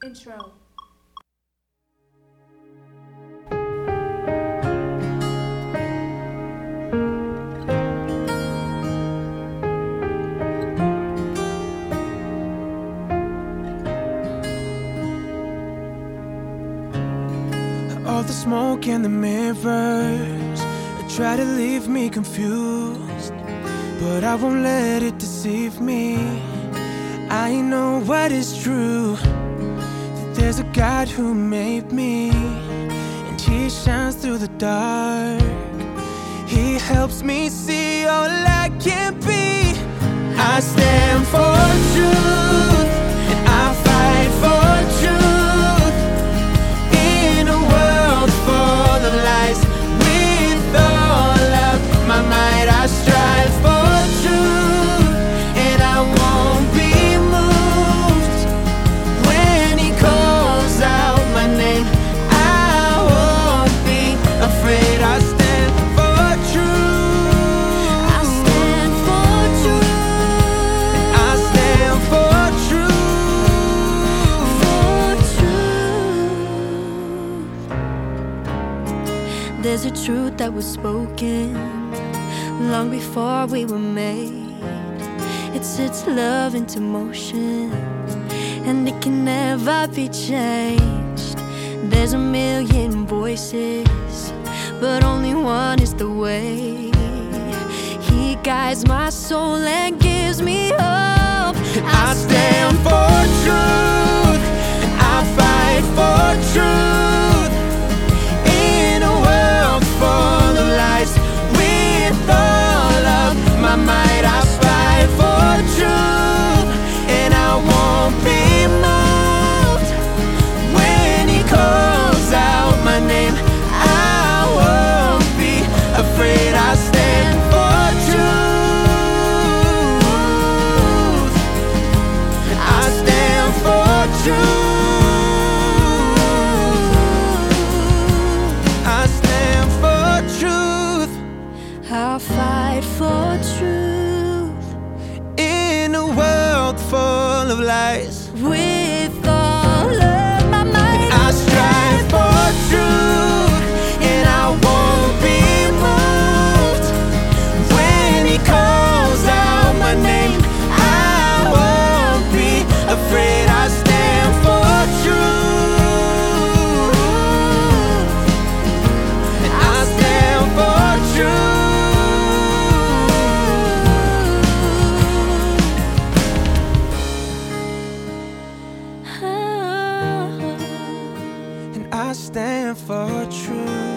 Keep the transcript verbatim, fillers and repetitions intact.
Intro. All the smoke and the mirrors try to leave me confused, but I won't let it deceive me. I know what is true, that there's a God who made me, and He shines through the dark. He helps me see all I can be. I stand for truth, and I fight for truth, in a world full of lies. With all of my might I strive for truth, and I won't be moved when He calls out my name. I won't be afraid. I stand for truth. I stand for truth. I stand for truth. For truth. There's a truth that was spoken long before we were made. It sets love into motion, and it can never be changed. There's a million voices, but only one is the way. He guides my soul and gives me hope. I stand for truth, and I fight for truth, in a world full of lies. With all of my might I fight for truth, and I won't be moved when He calls out my name. I won't be afraid. I stand for truth. I stand for truth. I stand for truth, I'll fight for truth in a world full of lies. with all of my might. I strive for truth, and I won't be moved when He calls out my name. I won't be afraid. I stand for truth, and I stand for truth. And I stand for truth.